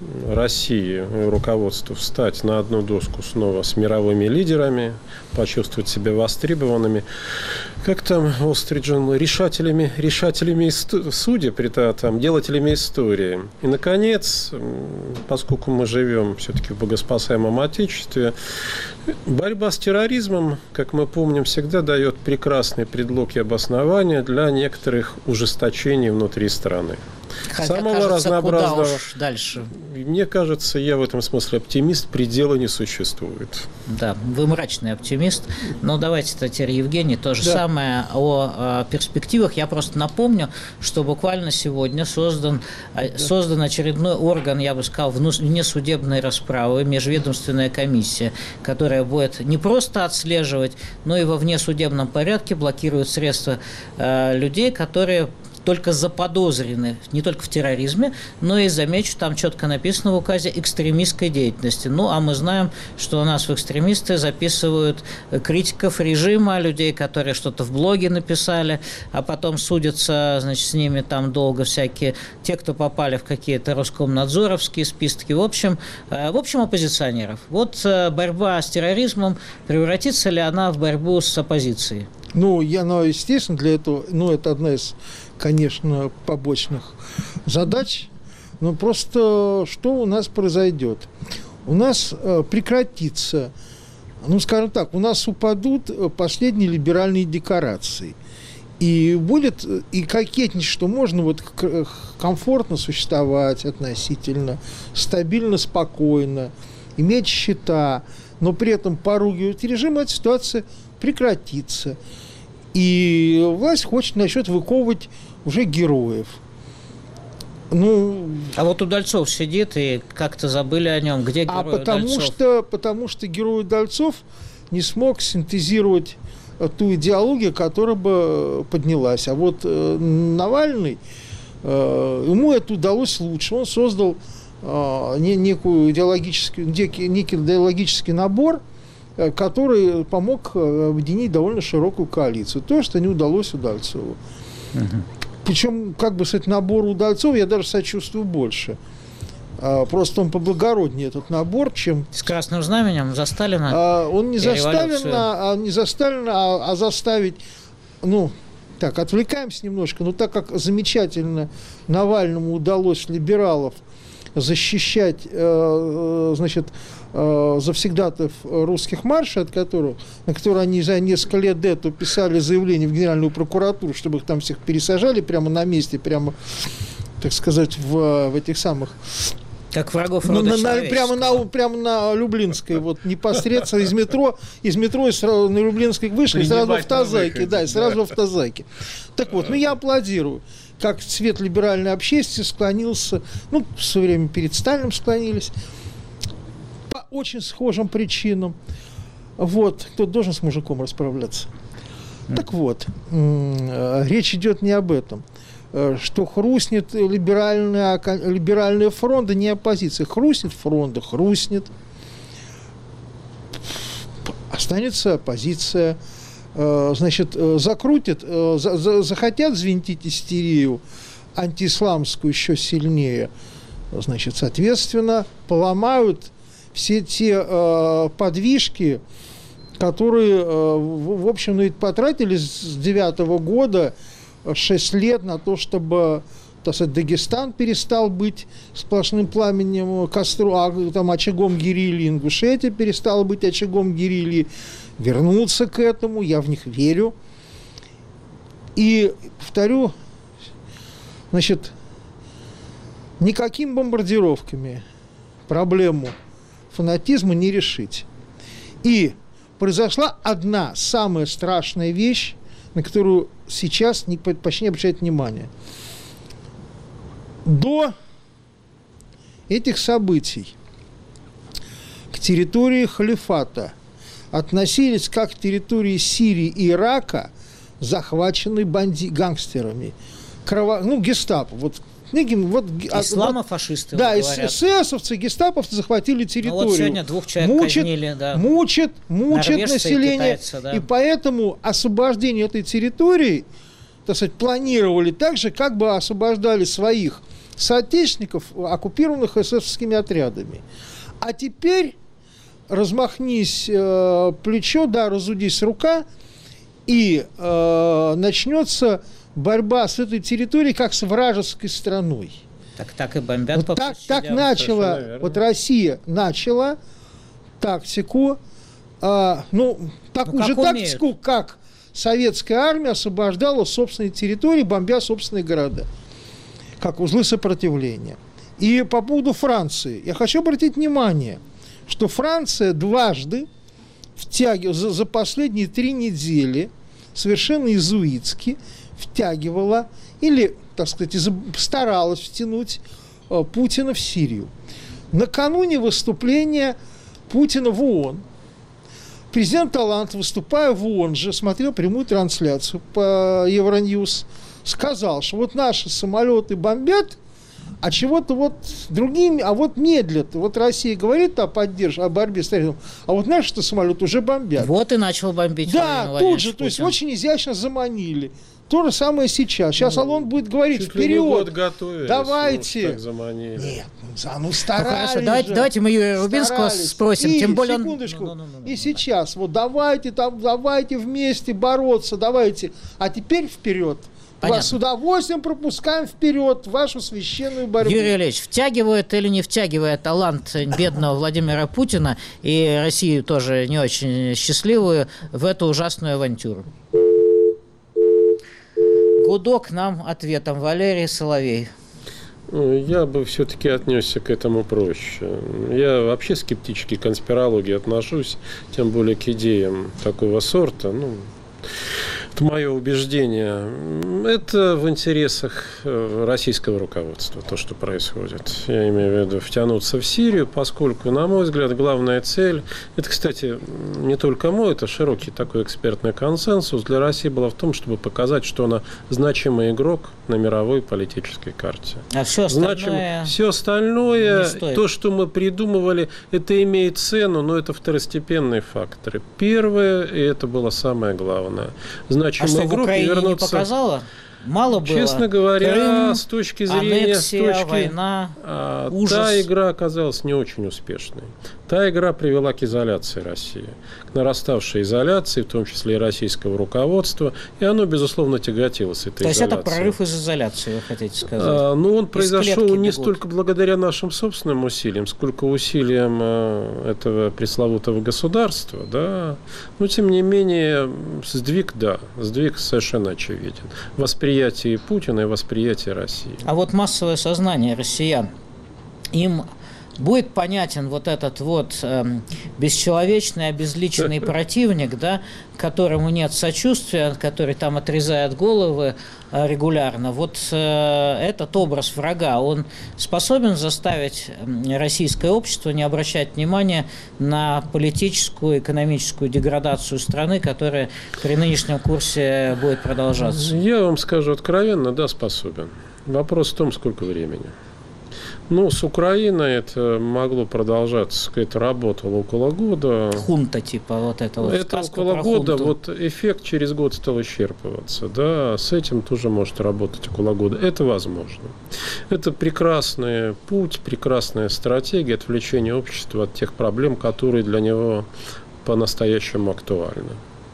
России, руководству встать на одну доску снова с мировыми лидерами, почувствовать себя востребованными. Как там Wall Street Journal? Решателями судеб, там, делателями истории. И, наконец, поскольку мы живем все-таки в богоспасаемом Отечестве, борьба с терроризмом, как мы помним, всегда дает прекрасный предлог и обоснование для некоторых ужесточений внутри страны. Хотя, самого кажется, разнообразного. Куда уж дальше. Мне кажется, я в этом смысле оптимист, предела не существует. Да, вы мрачный оптимист. Но давайте теперь, Евгений, то же самое о перспективах. Я просто напомню, что буквально сегодня создан очередной орган, я бы сказал, внесудебной расправы, межведомственная комиссия, которая будет не просто отслеживать, но и во внесудебном порядке блокирует средства людей, которые только заподозрены не только в терроризме, но и, замечу, там четко написано в указе, экстремистской деятельности. Ну, а мы знаем, что у нас в экстремисты записывают критиков режима, людей, которые что-то в блоге написали, а потом судятся, значит, с ними там долго всякие, те, кто попали в какие-то Роскомнадзоровские списки, в общем, оппозиционеров. Вот борьба с терроризмом, превратится ли она в борьбу с оппозицией? Естественно, для этого, это одна из, конечно, побочных задач. Но просто что у нас произойдет? У нас прекратится, скажем так, у нас упадут последние либеральные декорации. И будет и кокетничать, что можно комфортно существовать относительно, стабильно, спокойно, иметь счета, но при этом поругивать режим, эта ситуация прекратится. И власть начнет выковывать уже героев. А вот Удальцов сидит, и как-то забыли о нем. Где герой Удальцов? Потому что герой Удальцов не смог синтезировать ту идеологию, которая бы поднялась. А вот Навальный, ему это удалось лучше. Он создал некий идеологический набор, который помог объединить довольно широкую коалицию. То, что не удалось Удальцову. Причем, с набору Удальцова я даже сочувствую больше. Просто он поблагороднее, этот набор, чем... С красным знаменем за Сталина? Он не за Сталина, а заставить... отвлекаемся немножко, но так как замечательно Навальному удалось либералов защищать, завсегдатаев русских маршей, на которые они за несколько лет до этого писали заявление в Генеральную прокуратуру, чтобы их там всех пересажали прямо на месте, прямо, так сказать, в этих самых... Как врагов рода человеческого. Прямо на Люблинской, непосредственно из метро и сразу на Люблинской вышли, сразу в автозаке. Сразу в автозаке. Так вот, я аплодирую. Как цвет либеральной общественности склонился, в свое время перед Сталиным склонились, по очень схожим причинам. Кто должен с мужиком расправляться. Так вот, речь идет не об этом. Что хрустнет либеральная фронта, не оппозиция. Хрустнет фронта, останется оппозиция. Закрутят, захотят взвинтить истерию антиисламскую еще сильнее. Соответственно, поломают все те подвижки, которые, в общем, потратили с 2009 года 6 лет на то, чтобы, Дагестан перестал быть сплошным пламенем очагом герильи, Ингушетия перестала быть очагом герильи, вернуться к этому, я в них верю. И повторю, никакими бомбардировками проблему фанатизма не решить. И произошла одна самая страшная вещь, на которую сейчас почти не обращают внимания. До этих событий к территории халифата относились как к территории Сирии и Ирака, захваченной гангстерами. Гестапо. Исламофашисты, да, эсэсовцы, гестаповцы захватили территорию. Сегодня 2 человек казнили, мучат население. Китайцы, да. И поэтому освобождение этой территории так сказать, планировали так же, как бы освобождали своих соотечественников, оккупированных эсэсовскими отрядами. А теперь размахнись плечо, да, разудись рука, и начнется борьба с этой территорией как с вражеской страной. Так и бомбят вот по так начала, вот Россия начала тактику, тактику, как советская армия освобождала собственные территории, бомбя собственные города, как узлы сопротивления. И по поводу Франции. Я хочу обратить внимание, что Франция дважды за последние 3 недели совершенно иезуитски втягивала или, так сказать, старалась втянуть Путина в Сирию. Накануне выступления Путина в ООН президент Олланд, выступая в ООН же, смотрел прямую трансляцию по Евроньюз, сказал, что вот наши самолеты бомбят, а чего-то вот другими, а вот медлят. Вот Россия говорит о поддержке, о борьбе с терроризмом, а вот наши-то самолеты уже бомбят. Вот и начал бомбить. Да, тут же, то есть очень изящно заманили. То же самое сейчас. Сейчас Олланд будет говорить вперед. Давайте. Нет, старались же. Давайте мы Юрия Рубинского спросим. И, тем более секундочку, и сейчас. Вот давайте вместе бороться, давайте. А теперь вперед. Понятно. Вас с удовольствием пропускаем вперед вашу священную борьбу. Юрий Ильич, втягивает или не втягивает талант бедного Владимира Путина и Россию тоже не очень счастливую в эту ужасную авантюру? Гудок нам ответом. Валерий Соловей. Я бы все-таки отнесся к этому проще. Я вообще скептически к конспирологии отношусь, тем более к идеям такого сорта. Это мое убеждение. Это в интересах российского руководства, то, что происходит. Я имею в виду втянуться в Сирию, поскольку, на мой взгляд, главная цель, это, кстати, не только мой, это широкий такой экспертный консенсус, для России была в том, чтобы показать, что она значимый игрок на мировой политической карте. А все остальное... Все остальное, то, что мы придумывали, это имеет цену, но это второстепенные факторы. Первое, и это было самое главное, а что, в Украине не показало? Мало было? Честно говоря, Крым, с точки зрения... аннексия, война, ужас. Та игра оказалась не очень успешной. Та игра привела к изоляции России, к нараставшей изоляции, в том числе и российского руководства, и оно, безусловно, тяготилось этой изоляцией. То есть это прорыв из изоляции, вы хотите сказать? Он произошел не столько благодаря нашим собственным усилиям, сколько усилиям этого пресловутого государства, да. Но, тем не менее, сдвиг совершенно очевиден. Восприятие Путина и восприятие России. А вот массовое сознание россиян, им будет понятен вот этот вот бесчеловечный, обезличенный противник, да, которому нет сочувствия, который там отрезает головы регулярно. Вот этот образ врага, он способен заставить российское общество не обращать внимания на политическую, экономическую деградацию страны, которая при нынешнем курсе будет продолжаться? Я вам скажу откровенно, да, способен. Вопрос в том, сколько времени. С Украиной это могло продолжаться, это работало около года. Хунта типа вот это вот. Это около года, вот эффект через год стал исчерпываться, да, с этим тоже может работать около года. Это возможно. Это прекрасный путь, прекрасная стратегия отвлечения общества от тех проблем, которые для него по-настоящему актуальны.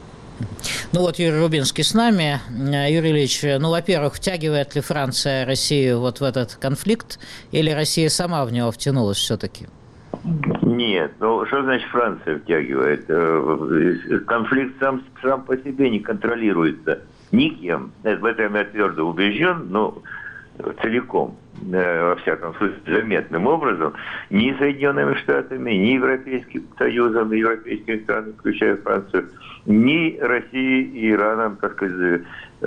Юрий Рубинский с нами. Юрий Ильич, во-первых, втягивает ли Франция Россию вот в этот конфликт, или Россия сама в него втянулась все-таки? Нет, что значит Франция втягивает? Конфликт сам по себе не контролируется никем. В этом я твердо убежден, целиком, во всяком случае, заметным образом, ни Соединенными Штатами, ни Европейским Союзом, ни европейскими странами, включая Францию, ни Россией и Ираном, так сказать,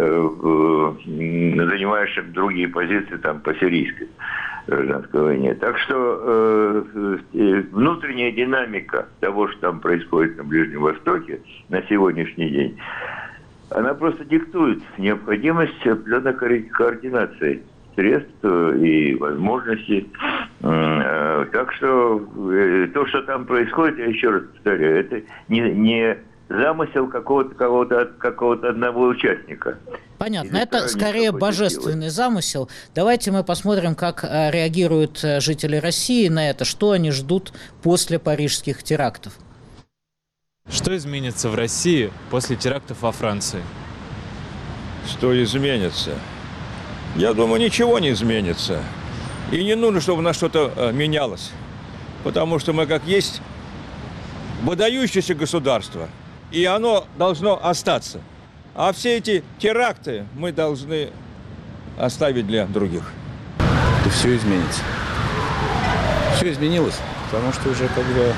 занимающим другие позиции по сирийской гражданской войне. Так что внутренняя динамика того, что там происходит на Ближнем Востоке на сегодняшний день, она просто диктует необходимость определенной координации средств и возможностей. Так что то, что там происходит, я еще раз повторяю, это не замысел какого-то одного участника. Понятно. Или Это скорее божественный замысел. Давайте мы посмотрим, как реагируют жители России на это, что они ждут после парижских терактов. Что изменится в России после терактов во Франции? Что изменится? Я думаю, ничего не изменится. И не нужно, чтобы у нас что-то менялось. Потому что мы как есть выдающееся государство. И оно должно остаться. А все эти теракты мы должны оставить для других. И все изменится. Все изменилось, потому что уже как бы,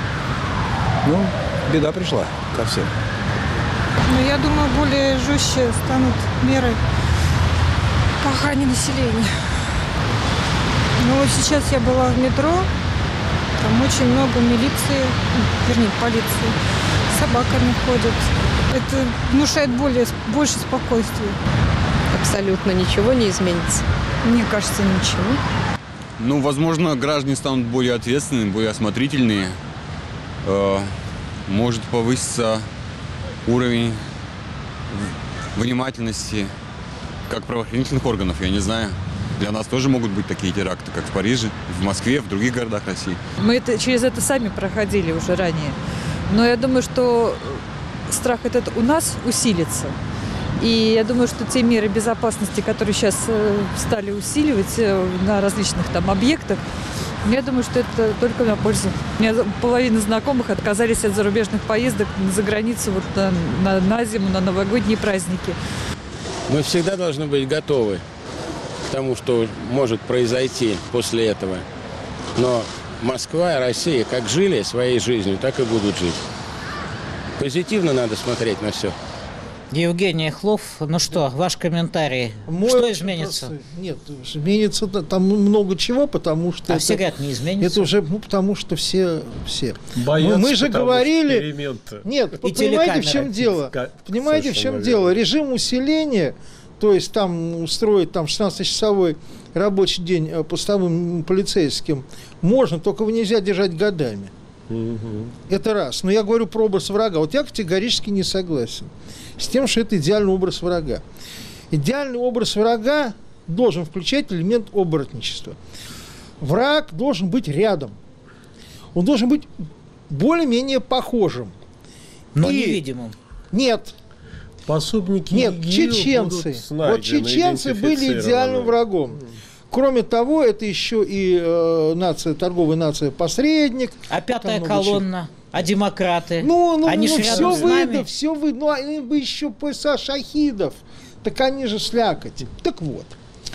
беда пришла ко всем. Я думаю, более жестче станут меры по охране населения. Вот сейчас я была в метро, там очень много милиции, полиции, с собаками ходят. Это внушает больше спокойствия. Абсолютно ничего не изменится. Мне кажется, ничего. Возможно, граждане станут более ответственными, более осмотрительные. Может повыситься уровень внимательности как правоохранительных органов, я не знаю. Для нас тоже могут быть такие теракты, как в Париже, в Москве, в других городах России. Мы через это сами проходили уже ранее. Но я думаю, что страх этот у нас усилится. И я думаю, что те меры безопасности, которые сейчас стали усиливать на различных там объектах, я думаю, что это только на пользу. У меня половина знакомых отказались от зарубежных поездок за границу на зиму, на новогодние праздники. Мы всегда должны быть готовы к тому, что может произойти после этого. Но Москва и Россия как жили своей жизнью, так и будут жить. Позитивно надо смотреть на все. Евгений Хлов, ваш комментарий. Что изменится? Нет, изменится там много чего, потому что... все говорят, не изменится. Это уже, потому что все. Боятся, мы же говорили... эксперимента. Нет, понимаете, в чем дело? Понимаете, в чем дело? Режим усиления, то есть там устроить 16-часовой рабочий день постовым полицейским, можно, только его нельзя держать годами. Это раз. Но я говорю про образ врага. Вот я категорически не согласен с тем, что это идеальный образ врага. Идеальный образ врага должен включать элемент оборотничества. Враг должен быть рядом. Он должен быть более-менее похожим. Но невидимым. Нет. Пособники Нет, чеченцы. Вот чеченцы были идеальным врагом. Кроме того, это еще и торговая нация-посредник. А пятая колонна? А демократы? Они все видно. Они бы еще пояса шахидов. Так они же слякоть. Так вот.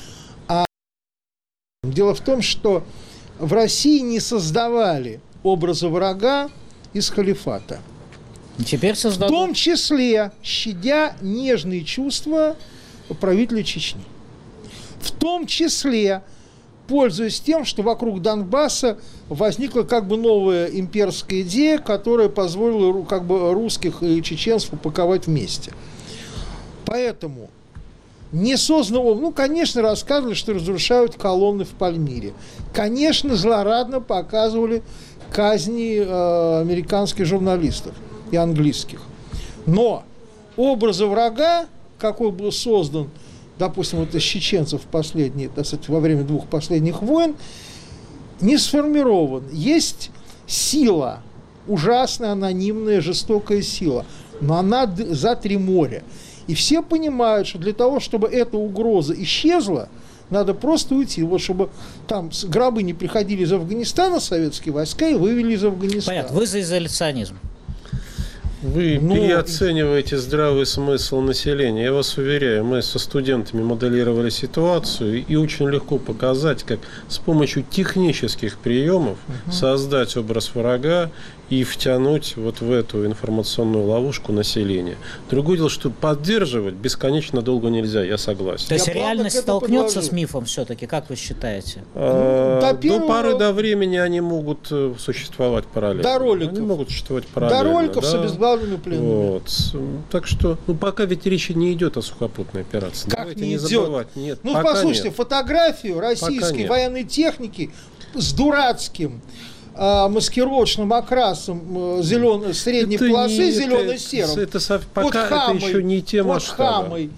Дело в том, что в России не создавали образа врага из халифата. Теперь создадут. В том числе щадя нежные чувства правителя Чечни. В том числе, пользуясь тем, что вокруг Донбасса возникла как бы новая имперская идея, которая позволила как бы русских и чеченцев упаковать вместе. Поэтому неосознанно, конечно, рассказывали, что разрушают колонны в Пальмире. Конечно, злорадно показывали казни американских журналистов и английских. Но образа врага, какой был создан, допустим, вот из чеченцев во время 2 последних войн, не сформирован. Есть сила, ужасная, анонимная, жестокая сила, но она за 3 моря. И все понимают, что для того, чтобы эта угроза исчезла, надо просто уйти. Вот чтобы там гробы не приходили из Афганистана, советские войска, и вывели из Афганистана. Понятно, вы за изоляционизм. Вы переоцениваете здравый смысл населения. Я вас уверяю, мы со студентами моделировали ситуацию, и очень легко показать, как с помощью технических приемов создать образ врага и втянуть вот в эту информационную ловушку населения. Другое дело, что поддерживать бесконечно долго нельзя, я согласен. То есть реальность столкнется с мифом все-таки, как вы считаете? До поры до времени они могут существовать параллельно. До роликов. Они могут существовать параллельно. До роликов с обезглавленными пленными. Вот. Так что, пока ведь речи не идет о сухопутной операции. Как Давайте не идет? Забывать. Нет, послушайте, нет. фотографию российской военной техники с дурацким маскировочным окрасом средней полосы зелено-серым. Пока это еще не тема под Хамой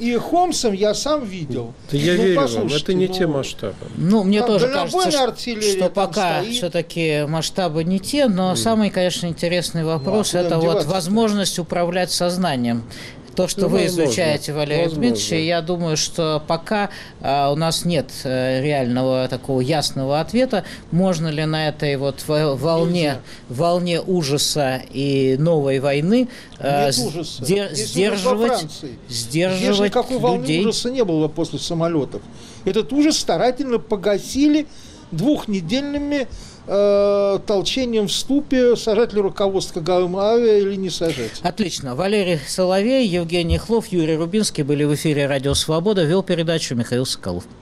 и Хомсом я сам видел. Да я верю вам, это не те масштабы. Ну, мне тоже кажется, что там пока стоит. все-таки масштабы не те, но самый, конечно, интересный вопрос – это вот возможность управлять сознанием. То, что вы изучаете, Валерий Дмитриевич, я думаю, что пока у нас нет реального такого ясного ответа, можно ли на этой вот волне ужаса и новой войны сдерживать никакой волны людей. Ужаса не было после самолетов. Этот ужас старательно погасили двухнедельными толчением в ступе, сажать ли руководство авиа или не сажать. Отлично. Валерий Соловей, Евгений Хлов, Юрий Рубинский были в эфире «Радио Свобода». Вел передачу Михаил Соколов.